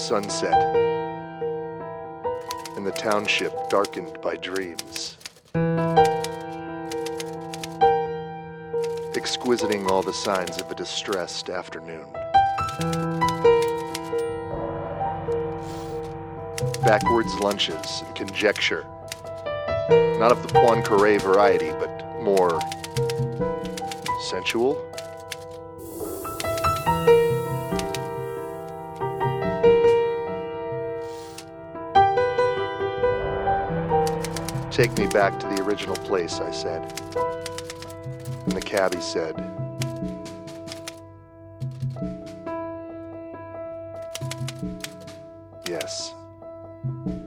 sunset, and the township darkened by dreams, exquisiting all the signs of a distressed afternoon. Backwards lunches and conjecture, not of the Poincaré variety, but more sensual. Take me back to the original place, I said. And the cabbie said, yes.